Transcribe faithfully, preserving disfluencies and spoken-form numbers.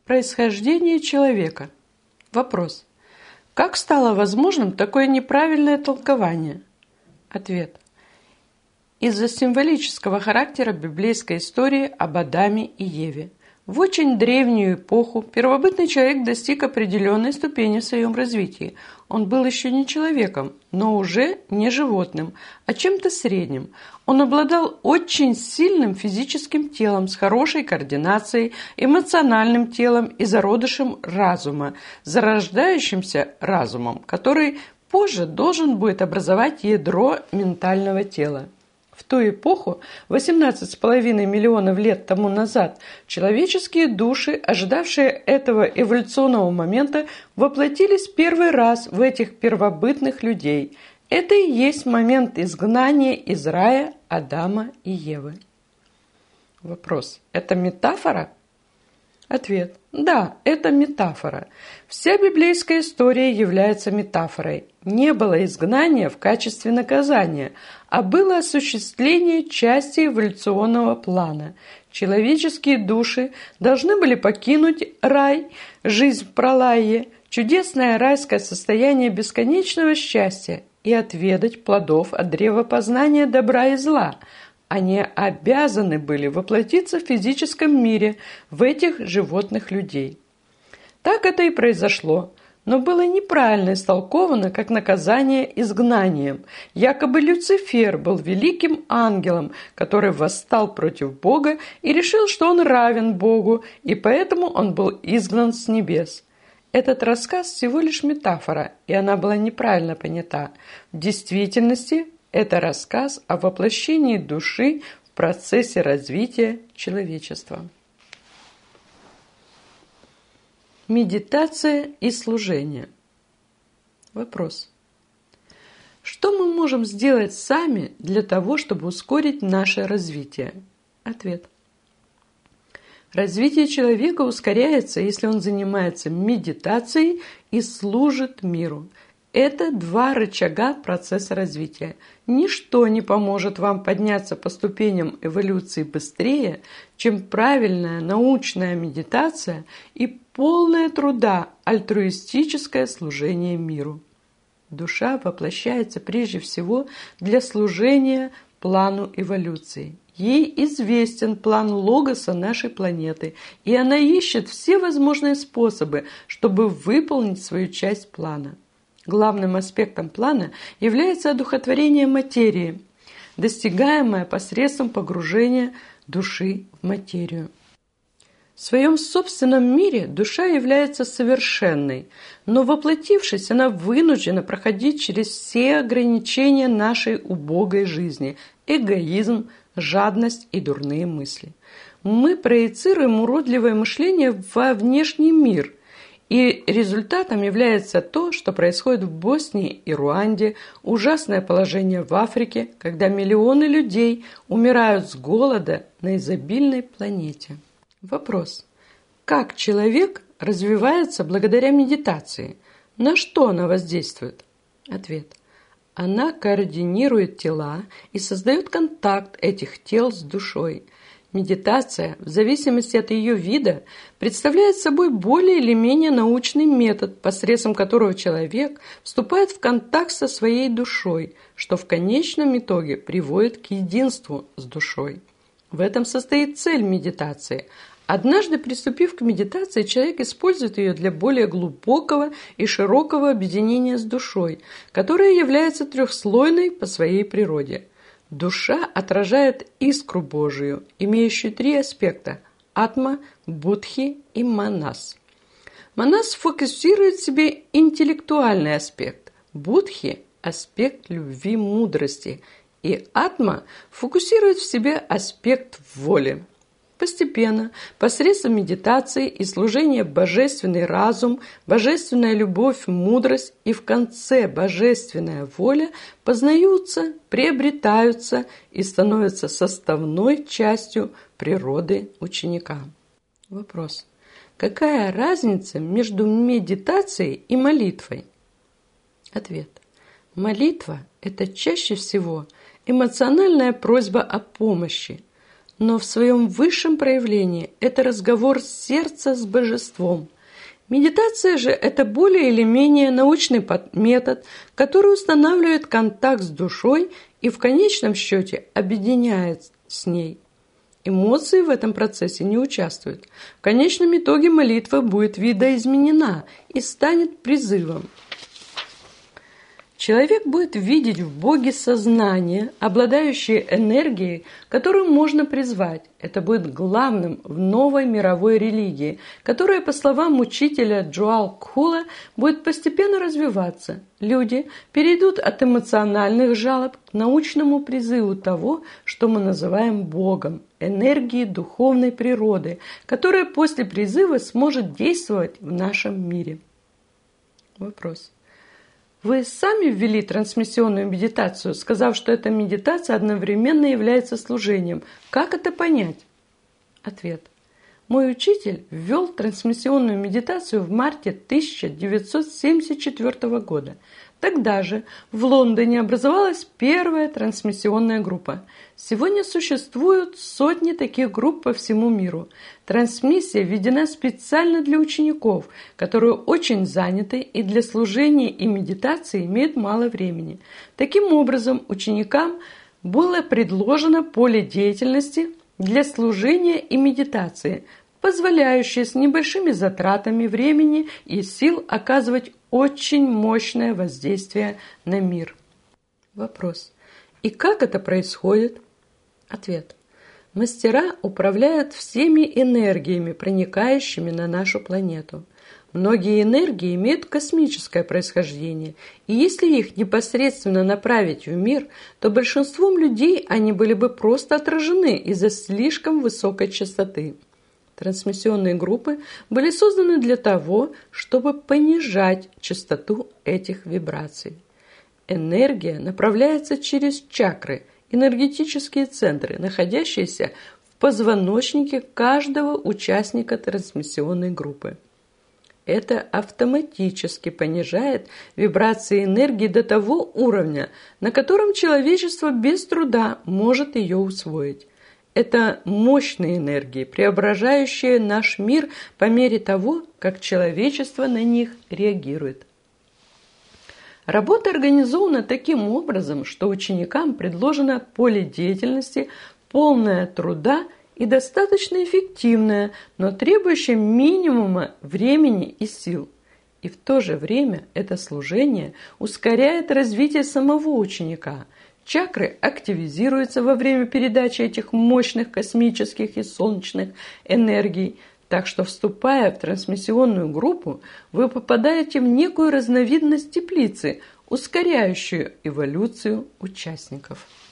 Происхождение человека. Вопрос. Как стало возможным такое неправильное толкование? Ответ. Из-за символического характера библейской истории об Адаме и Еве. В очень древнюю эпоху первобытный человек достиг определенной ступени в своем развитии. Он был еще не человеком, но уже не животным, а чем-то средним. Он обладал очень сильным физическим телом с хорошей координацией, эмоциональным телом и зародышем разума, зарождающимся разумом, который позже должен будет образовать ядро ментального тела. В ту эпоху, восемнадцать с половиной миллионов лет тому назад, человеческие души, ожидавшие этого эволюционного момента, воплотились первый раз в этих первобытных людей. Это и есть момент изгнания из рая Адама и Евы. Вопрос. Это метафора? Ответ. Да, это метафора. Вся библейская история является метафорой. Не было изгнания в качестве наказания, а было осуществление части эволюционного плана. Человеческие души должны были покинуть рай, жизнь в пралае, чудесное райское состояние бесконечного счастья и отведать плодов от древа познания добра и зла. Они обязаны были воплотиться в физическом мире в этих животных людей. Так это и произошло, но было неправильно истолковано как наказание изгнанием. Якобы Люцифер был великим ангелом, который восстал против Бога и решил, что он равен Богу, и поэтому он был изгнан с небес. Этот рассказ всего лишь метафора, и она была неправильно понята. В действительности, это рассказ о воплощении души в процессе развития человечества. Медитация и служение. Вопрос. Что мы можем сделать сами для того, чтобы ускорить наше развитие? Ответ. Развитие человека ускоряется, если он занимается медитацией и служит миру. Это два рычага процесса развития. Ничто не поможет вам подняться по ступеням эволюции быстрее, чем правильная научная медитация и полное труда альтруистическое служение миру. Душа воплощается прежде всего для служения плану эволюции. Ей известен план логоса нашей планеты, и она ищет все возможные способы, чтобы выполнить свою часть плана. Главным аспектом плана является одухотворение материи, достигаемое посредством погружения души в материю. В своем собственном мире душа является совершенной, но воплотившись, она вынуждена проходить через все ограничения нашей убогой жизни – эгоизм, жадность и дурные мысли. Мы проецируем уродливое мышление во внешний мир, и результатом является то, что происходит в Боснии и Руанде, ужасное положение в Африке, когда миллионы людей умирают с голода на изобильной планете. Вопрос. Как человек развивается благодаря медитации? На что она воздействует? Ответ. Она координирует тела и создает контакт этих тел с душой. Медитация, в зависимости от ее вида, представляет собой более или менее научный метод, посредством которого человек вступает в контакт со своей душой, что в конечном итоге приводит к единству с душой. В этом состоит цель медитации. Однажды, приступив к медитации, человек использует ее для более глубокого и широкого объединения с душой, которая является трехслойной по своей природе. Душа отражает искру Божию, имеющую три аспекта – атма, будхи и манас. Манас фокусирует в себе интеллектуальный аспект, будхи – аспект любви, мудрости, и атма фокусирует в себе аспект воли. Постепенно, посредством медитации и служения божественный разум, божественная любовь, мудрость и в конце божественная воля познаются, приобретаются и становятся составной частью природы ученика. Вопрос. Какая разница между медитацией и молитвой? Ответ. Молитва – это чаще всего эмоциональная просьба о помощи. но в своем высшем проявлении это разговор сердца с божеством. Медитация же – это более или менее научный метод, который устанавливает контакт с душой и в конечном счете объединяет с ней. Эмоции в этом процессе не участвуют. В конечном итоге молитва будет видоизменена и станет призывом. Человек будет видеть в Боге сознание, обладающее энергией, которую можно призвать. Это будет главным в новой мировой религии, которая, по словам учителя Джоал Кхула, будет постепенно развиваться. Люди перейдут от эмоциональных жалоб к научному призыву того, что мы называем Богом, энергии духовной природы, которая после призыва сможет действовать в нашем мире. Вопрос. Вы сами ввели трансмиссионную медитацию, сказав, что эта медитация одновременно является служением. Как это понять? Ответ. Мой учитель ввел трансмиссионную медитацию в марте тысяча девятьсот семьдесят четвёртого года. Тогда же в Лондоне образовалась первая трансмиссионная группа. Сегодня существуют сотни таких групп по всему миру. Трансмиссия введена специально для учеников, которые очень заняты и для служения и медитации имеют мало времени. Таким образом, ученикам было предложено поле деятельности для служения и медитации, позволяющее с небольшими затратами времени и сил оказывать очень мощное воздействие на мир. Вопрос. И как это происходит? Ответ. Мастера управляют всеми энергиями, проникающими на нашу планету. Многие энергии имеют космическое происхождение, и если их непосредственно направить в мир, то большинством людей они были бы просто отражены из-за слишком высокой частоты. Трансмиссионные группы были созданы для того, чтобы понижать частоту этих вибраций. Энергия направляется через чакры, энергетические центры, находящиеся в позвоночнике каждого участника трансмиссионной группы. Это автоматически понижает вибрации энергии до того уровня, на котором человечество без труда может ее усвоить. Это мощные энергии, преображающие наш мир по мере того, как человечество на них реагирует. Работа организована таким образом, что ученикам предложено поле деятельности, полное труда и достаточно эффективное, но требующее минимума времени и сил. И в то же время это служение ускоряет развитие самого ученика. Чакры активизируются во время передачи этих мощных космических и солнечных энергий, так что, вступая в трансмиссионную группу, вы попадаете в некую разновидность теплицы, ускоряющую эволюцию участников.